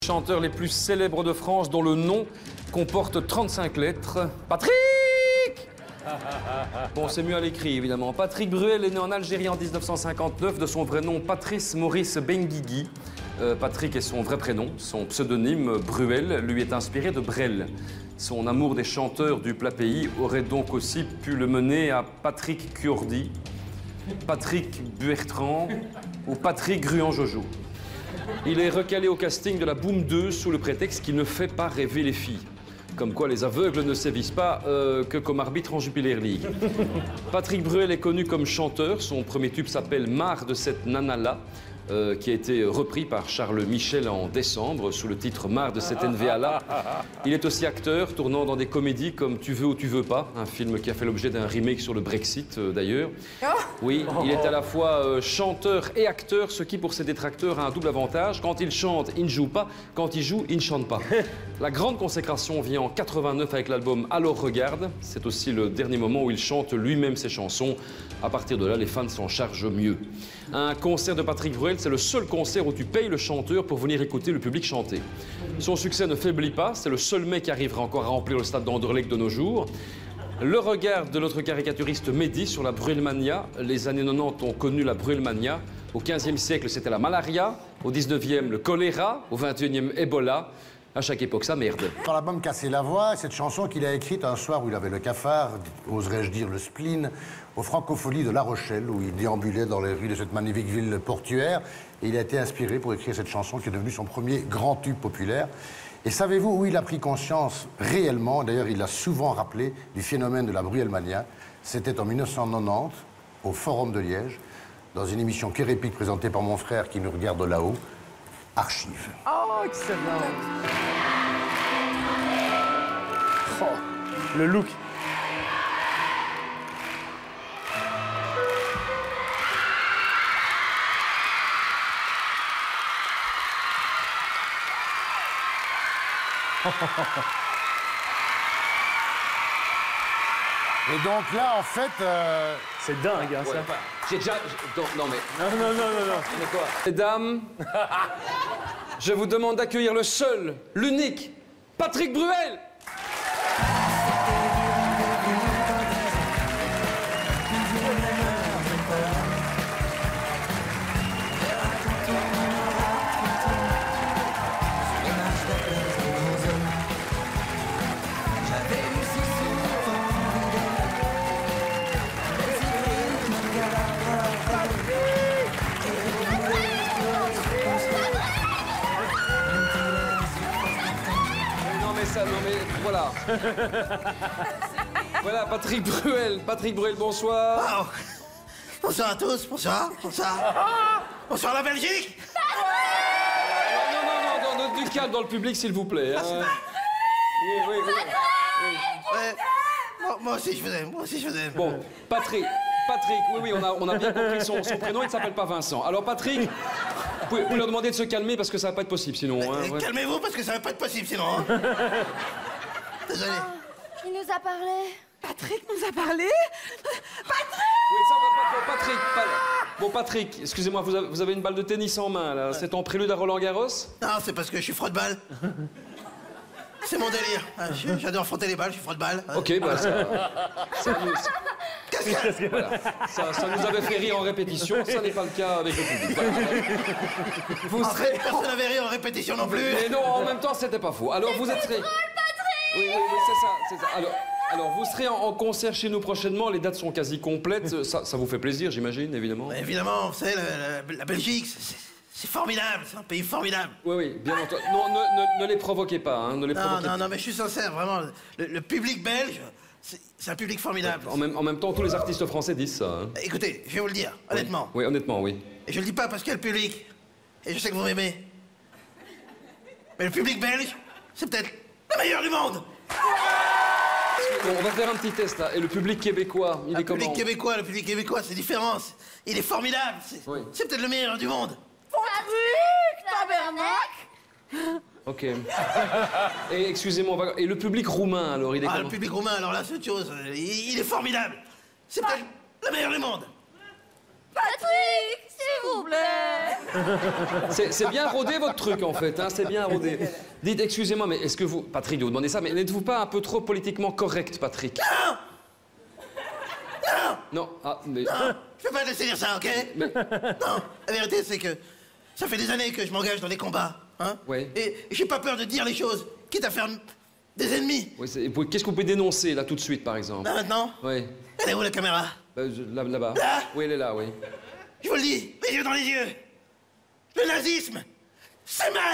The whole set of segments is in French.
Chanteurs les plus célèbres de France dont le nom comporte 35 lettres. Patrick! Bon, c'est mieux à l'écrit, évidemment. Patrick Bruel est né en Algérie en 1959, de son vrai nom Patrice Maurice Benguigui. Patrick est son vrai prénom. Son pseudonyme, Bruel, lui est inspiré de Brel. Son amour des chanteurs du plat pays aurait donc aussi pu le mener à Patrick Kurdi, Patrick Bertrand ou Patrick Gruand-Jojo. Il est recalé au casting de la Boom 2 sous le prétexte qu'il ne fait pas rêver les filles. Comme quoi les aveugles ne sévissent pas que comme arbitre en Jupiler League. Patrick Bruel est connu comme chanteur. Son premier tube s'appelle « Marre de cette nana-là », qui a été repris par Charles Michel en décembre sous le titre « Marre de cette NVA-là ». Il est aussi acteur, tournant dans des comédies comme « Tu veux ou tu veux pas », un film qui a fait l'objet d'un remake sur le Brexit d'ailleurs. Oui, il est à la fois chanteur et acteur, ce qui pour ses détracteurs a un double avantage. Quand il chante, il ne joue pas. Quand il joue, il ne chante pas. La grande consécration vient en 89 avec l'album « Alors regarde ». C'est aussi le dernier moment où il chante lui-même ses chansons. À partir de là, les fans s'en chargent mieux. Un concert de Patrick Bruel, c'est le seul concert où tu payes le chanteur pour venir écouter le public chanter. Son succès ne faiblit pas, c'est le seul mec qui arrivera encore à remplir le stade d'Anderlecht de nos jours. Le regard de notre caricaturiste Mehdi sur la Bruelmania. Les années 90 ont connu la Bruelmania. Au 15e siècle, c'était la malaria. Au 19e, le choléra. Au 21e, Ebola. À chaque époque, ça merde. Dans l'album Casser la voix, cette chanson qu'il a écrite un soir où il avait le cafard, oserais-je dire le spleen, aux Francopholies de La Rochelle, où il déambulait dans les rues de cette magnifique ville portuaire. Et il a été inspiré pour écrire cette chanson qui est devenue son premier grand tube populaire. Et savez-vous où il a pris conscience réellement, d'ailleurs il l'a souvent rappelé, du phénomène de la Bruelmania? C'était en 1990, au Forum de Liège, dans une émission Kérépique présentée par mon frère qui nous regarde de là-haut, Archives. Oh, excellent! Oh, le look. Et donc là, en fait... C'est dingue, hein, ça. J'ai déjà... Non, mais... Non. Mais quoi? Mesdames, je vous demande d'accueillir le seul, l'unique, Patrick Bruel! Non mais voilà. Voilà, Patrick Bruel. Patrick Bruel, bonsoir. Oh. Bonsoir à tous, bonsoir. Bonsoir la Belgique. Non, du calme dans le public, s'il vous plaît. Hein. Oui. Ouais. Moi aussi je faisais. Bon, Patrick, oui, on a bien compris son prénom, il ne s'appelle pas Vincent. Alors Patrick, vous pouvez leur demander de se calmer parce que ça va pas être possible sinon. Hein, ouais. Calmez-vous parce que ça va pas être possible sinon. Hein. Désolé. Il nous a parlé. Patrick nous a parlé. Patrick! Oui, ça va pas. Patrick. Bon, Patrick, excusez-moi, vous avez une balle de tennis en main, là. C'est en prélude à Roland-Garros? Non, c'est parce que je suis frotte-balle. C'est mon délire. J'adore frotter les balles, je suis frotte-balle. Hein. Ok, bah ça voilà. Ça nous avait fait rire en répétition, ça n'est pas le cas avec le public. Voilà. Vous serez... Personne n'avait ri en répétition non plus. Mais non, en même temps, c'était pas faux. Alors vous êtes... Patrick! Oui, c'est ça. Alors, vous serez en concert chez nous prochainement, les dates sont quasi complètes. Ça vous fait plaisir, j'imagine, évidemment. Mais évidemment, vous savez, la Belgique, c'est formidable, c'est un pays formidable. Oui, bien entendu. Non, ne les provoquez pas, hein, ne les provoquez pas. Non, mais je suis sincère, vraiment. Le public belge, c'est un public formidable. En même temps, tous les artistes français disent ça. Hein. Écoutez, je vais vous le dire, honnêtement. Oui, honnêtement, oui. Et je le dis pas parce qu'il y a le public, et je sais que vous m'aimez. Mais le public belge, c'est peut-être le meilleur du monde. Bon, on va faire un petit test, là. Et le public québécois, il est comment? Le public québécois, c'est différent. Il est formidable. C'est peut-être le meilleur du monde. Patrick! Tabernacle! Ok. Et excusez-moi, et le public roumain, alors, il est comment? Le public roumain, alors là, c'est autre chose. Il est formidable. C'est peut-être le meilleur du monde. Patrick! C'est vous plaît. C'est bien rodé votre truc en fait, hein, c'est bien rodé. Dites, excusez-moi, mais est-ce que vous, Patrick, de vous demander ça, mais n'êtes-vous pas un peu trop politiquement correct, Patrick? Non. Non, ah, mais... Non, je peux pas te laisser dire ça, ok? Mais- Non, la vérité, c'est que ça fait des années que je m'engage dans les combats, hein? Ouais. Et j'ai pas peur de dire les choses, quitte à faire des ennemis. Oui, qu'est-ce que vous pouvez dénoncer là tout de suite, par exemple? Là, maintenant, Oui. elle est où la caméra? Là-bas. Là Oui, elle est là, oui. Je vous le dis, les yeux dans les yeux. Le nazisme, c'est mal.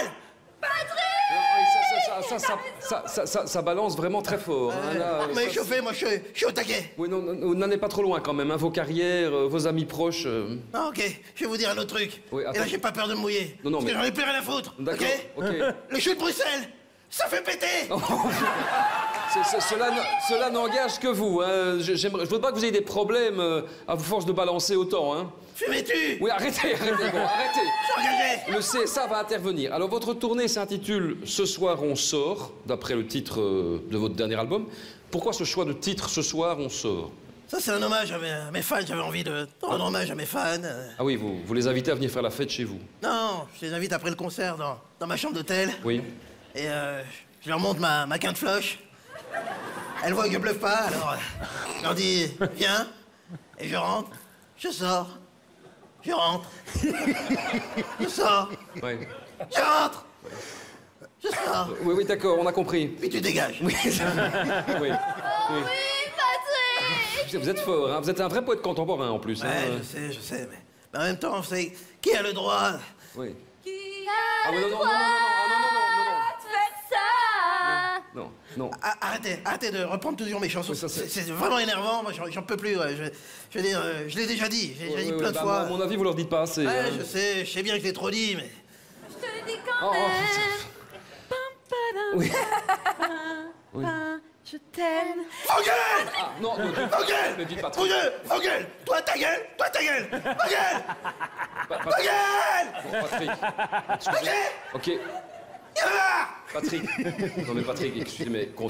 Ça balance vraiment très fort. Hein, là, Mais ça, chauffé, moi, je suis au taquet. oui, non, n'en est pas trop loin quand même. Hein, vos carrières, vos amis proches. Ah, ok, je vais vous dire un autre truc. Oui, Et là, attends. j'ai pas peur de me mouiller. Non, non, parce mais- que j'en ai plus rien à foutre. D'accord, ok. Le chute de Bruxelles, ça fait péter. Cela n'engage que vous. Hein. Je veux pas que vous ayez des problèmes à force de balancer autant. Hein. Fumez-tu. Oui, arrêtez, bon, arrêtez. Je suis engagé. Le CSA va intervenir. Alors, votre tournée s'intitule « Ce soir, on sort », d'après le titre de votre dernier album. Pourquoi ce choix de titre « Ce soir, on sort » ? Ça, c'est un hommage à mes fans. J'avais envie de rendre hommage à mes fans. Ah oui, vous les invitez à venir faire la fête chez vous. Non, je les invite après le concert dans ma chambre d'hôtel. Oui. Et je leur montre ma quinte floche. Elles voient que je bluffe pas, alors je leur dis viens. Et je rentre, je sors, je rentre, je sors, Oui, je rentre, je sors. oui, d'accord, on a compris. Puis tu dégages. Oui. Oui. Oui, Patrick. Vous êtes fort, hein. Vous êtes un vrai poète contemporain en plus. Ouais, hein. je sais, mais en même temps, vous savez, qui a le droit? Oui. Qui Ah a oui, le non, droit de faire ça? Non. Arrêtez de reprendre toujours mes chansons. Oui, ça, c'est vraiment énervant, moi j'en peux plus. Ouais. Je veux dire, je l'ai déjà dit, j'ai déjà dit plein de Bah, fois. à mon avis, vous leur dites pas assez. Ouais, hein. je sais bien que je l'ai trop dit, mais... Je te le dis quand Oh, même. oh, Pam, padam, Oui. pam, pam, je t'aime. Vos gueules! Ah, non, ne Vos gueules! dites pas Vos trop. gueules! Vos gueules! Toi ta gueule! Toi ta gueule! Vos gueules! Vos gueules! Patrick, Ok? ok. Il y en a! Patrick. Non mais Patrick, excusez-moi. Vos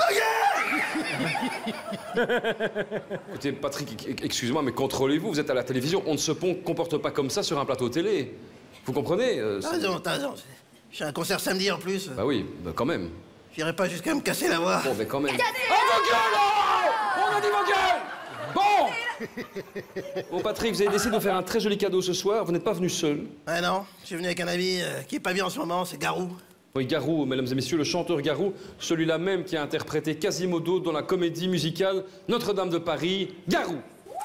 gueules! Écoutez, Patrick, excusez-moi, mais contrôlez-vous, vous êtes à la télévision, on ne se comporte pas comme ça sur un plateau télé. Vous comprenez T'as raison. J'ai un concert samedi en plus. Bah oui, bah quand même. J'irai pas jusqu'à me casser la voix. Bon, mais quand même. Oh, vos gueules oh on a dit vos gueules Bon Bon, Patrick, vous avez décidé de faire un très joli cadeau ce soir, vous n'êtes pas venu seul. Ouais, non, je suis venu avec un ami qui est pas bien en ce moment, c'est Garou. Oui, Garou, mesdames et messieurs, le chanteur Garou, celui-là même qui a interprété Quasimodo dans la comédie musicale Notre-Dame de Paris, Garou.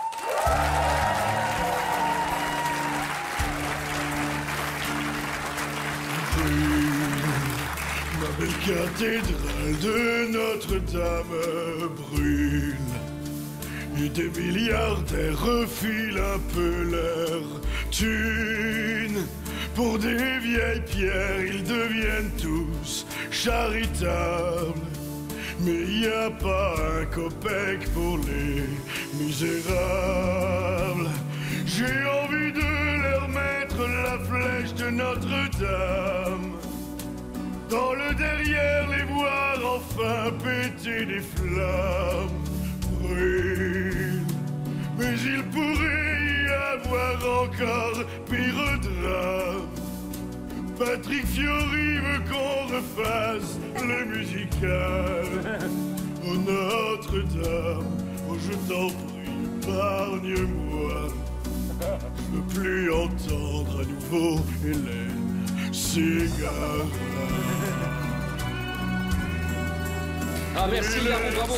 La belle cathédrale de Notre-Dame brûle et des milliardaires refilent un peu leur thune. Pour des vieilles pierres, ils deviennent tous charitables. Mais y a pas un copec pour les misérables. J'ai envie de leur mettre la flèche de Notre-Dame dans le derrière, les voir enfin péter des flammes. Brûle, mais il pourrait y avoir encore pire drame. Patrick Fiori veut qu'on refasse le musical. Oh Notre-Dame, oh je t'en prie, épargne-moi. Je veux plus entendre à nouveau Hélène Ségara. Ah, merci, Garou, bravo.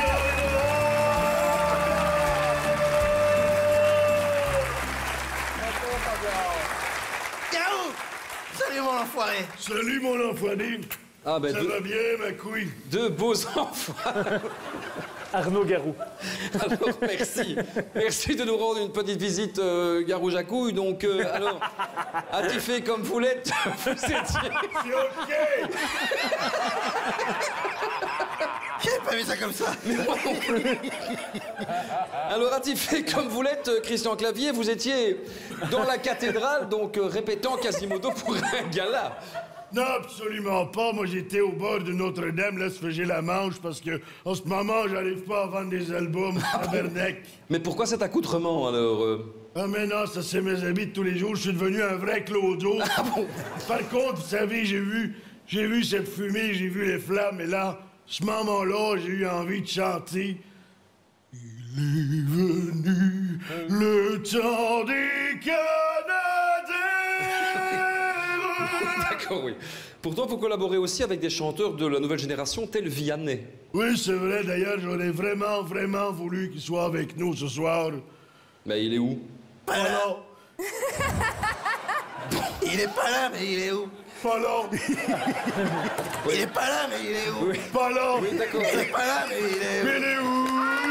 Garou! Salut mon enfoiré! Salut mon enfoiré. Ah, ben, Ça va bien ma couille? deux beaux enfants. Arnaud Garou. Alors, merci. Merci de nous rendre une petite visite, Garou Jacouille. Donc, alors, a-t-il fait comme vous l'êtes? Vous étiez... C'est ok. J'avais pas vu ça comme ça! Alors, a-t-il fait comme vous l'êtes, Christian Clavier? Vous étiez dans la cathédrale, donc répétant Quasimodo pour un gala. Non, absolument pas. Moi, j'étais au bord de Notre-Dame, là, se faisait la manche, parce que, en ce moment, j'arrive pas à vendre des albums à Bernec. Mais pourquoi cet accoutrement, alors Ah, mais non, ça, c'est mes habits de tous les jours. Je suis devenu un vrai clodo. Ah bon? Par contre, vous savez, j'ai vu cette fumée, j'ai vu les flammes, et là, ce moment-là, j'ai eu envie de chanter. Il est venu le temps des Canadiens. D'accord, oui. Pourtant, vous collaborez aussi avec des chanteurs de la nouvelle génération, tels Vianney. Oui, c'est vrai. D'ailleurs, j'aurais vraiment, vraiment voulu qu'il soit avec nous ce soir. Mais il est où? Pas là. Il est pas là, mais il est où? Pas là. Il est pas là, mais il est où? Pas là. Oui, d'accord. Il est pas là, mais il est où? Il est où?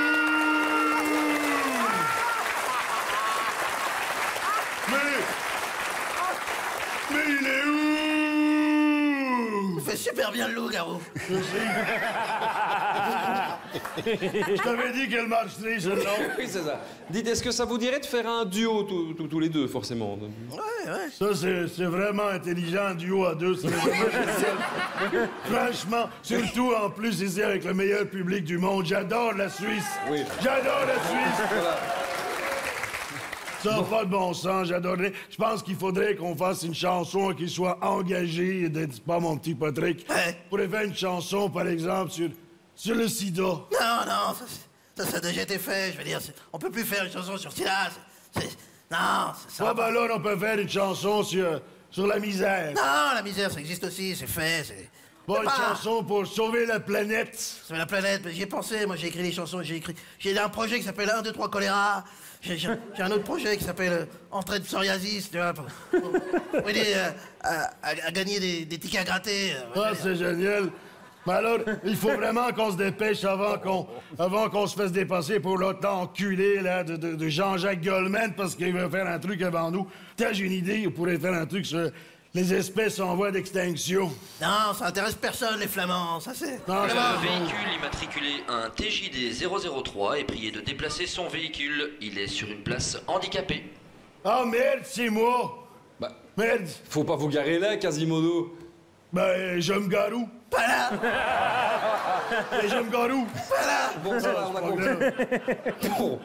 Mais il est où? Il fait super bien le loup-garou. Je t'avais dit qu'elle marcherait, celle-là. Oui, c'est ça. Dites, est-ce que ça vous dirait de faire un duo tous les deux, forcément? Ça, c'est vraiment intelligent, un duo à deux, c'est vraiment génial. Franchement, surtout en plus ici avec le meilleur public du monde. J'adore la Suisse. Oui. J'adore la Suisse. Voilà. Ça n'a pas de bon sens, j'adorerais. Je pense qu'il faudrait qu'on fasse une chanson qui soit engagée, n'est-ce pas, mon petit Patrick? Ouais. On pourrait faire une chanson, par exemple, sur le sida. Non, non, ça a déjà été fait. Je veux dire, on peut plus faire une chanson sur Sida. Non, ça Ah, va ben pas. alors, on peut faire une chanson sur la misère. Non, la misère, ça existe aussi, c'est fait. Bon, une pas- chanson pour sauver la planète. Sur la planète, mais j'y ai pensé, moi j'ai écrit des chansons, j'ai un projet qui s'appelle 1, 2, 3 choléra, j'ai un autre projet qui s'appelle Entrée de psoriasis, tu vois, pour aider à gagner des tickets à gratter. Ah, c'est génial. Mais alors, il faut vraiment qu'on se dépêche avant qu'on se fasse dépasser pour l'autre enculé, là, de Jean-Jacques Goldman, parce qu'il veut faire un truc avant nous. Tiens, j'ai une idée, on pourrait faire un truc sur les espèces en voie d'extinction. Non, ça intéresse personne, les Flamands, ça c'est... Non, Là-bas. ça- Le véhicule immatriculé un TJD 003 est prié de déplacer son véhicule. Il est sur une place handicapée. Ah, merde, c'est moi. Bah, Merde. faut pas vous garer là, Quasimodo. Ben, je me garou. Pas là, Et je me garou. Bon, ça va, on a compris. Bon.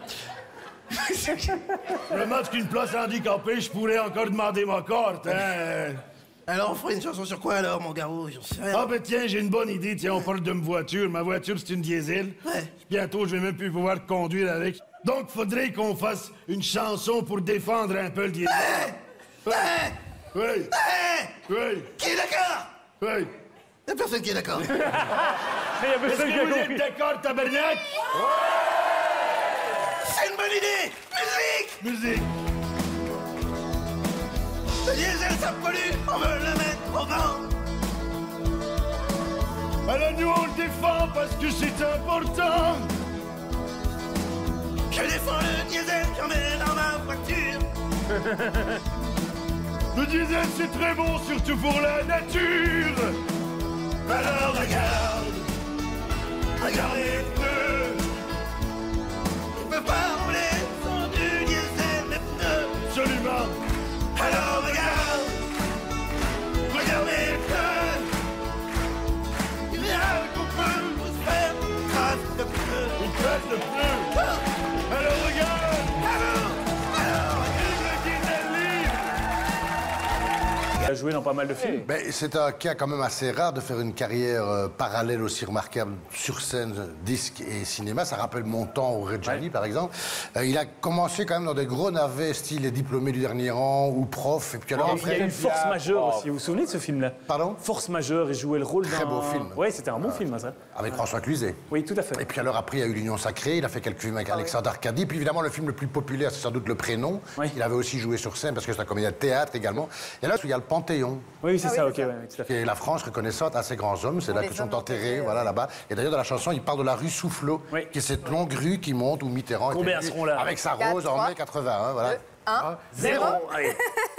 Vraiment, qu'une place handicapée, je pourrais encore demander ma carte, hein. Alors on ferait une chanson sur quoi alors, mon garou? J'en sais rien. Ah, ben tiens, j'ai une bonne idée. Tiens, on parle de ma voiture. Ma voiture, c'est une diesel. Ouais. Bientôt, je vais même plus pouvoir conduire avec. Donc, faudrait qu'on fasse une chanson pour défendre un peu le diesel. Oui. Oui. Hey, Oui. qui est d'accord? Oui. Y'a personne qui est d'accord. Il y a Est-ce personne qui a que vous êtes compris. d'accord, tabernacle? C'est une bonne idée. Musique. Musique. Le diesel, ça pollue. On veut le mettre au vent. Alors, nous, on le défend parce que c'est important. Je défends le diesel, j'en mets dans ma voiture. Le diesel, c'est très bon, surtout pour la nature. Alors regarde, regarde les pneus. On peut pas rouler sans du diesel, les pneus. Absolument. Alors regarde, regarde les pneus. Il y a qu'on peut se faire une trace de pneus. Une trace de pneu. Alors, regarde. Alors, Vive le diesel libre. Il a joué dans pas mal de films. Ben, c'est un cas quand même assez rare de faire une carrière parallèle aussi remarquable sur scène, disque et cinéma. Ça rappelle mon temps au Reggiani, par exemple. Il a commencé quand même dans des gros navets, style les diplômés du dernier rang ou prof. Et puis alors Il y a après... une Force majeure aussi. Vous vous souvenez de ce film-là? Pardon? Force majeure, il jouait le rôle d'un... Très beau film. Oui, c'était un bon film, hein, ça. Avec François Cluzet. Oui, tout à fait. Et puis alors après, il y a eu l'Union Sacrée, il a fait quelques films avec Alexandre Arcadi. Puis évidemment, le film le plus populaire, c'est sans doute Le Prénom. Oui. Il avait aussi joué sur scène parce que c'est un comédien de théâtre également. Et là, il y a le Panthéon. Oui, c'est ça, ok, ouais, tout à fait. Et la France reconnaissante à ces grands hommes, c'est là que sont enterrés, voilà, là-bas. Et d'ailleurs, dans la chanson, il parle de la rue Soufflot, Oui. qui est cette longue rue qui monte où Mitterrand Combien était venu seront là? avec sa rose en mai 81, voilà. 1, 0. Allez.